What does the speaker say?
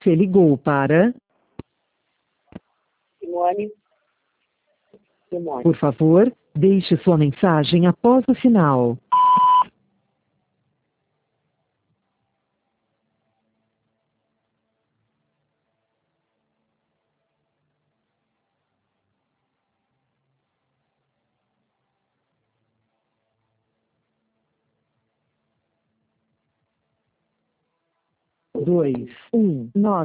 Você ligou para... Simone. Simone. Por favor, deixe sua mensagem após o sinal. Dois, um, nove.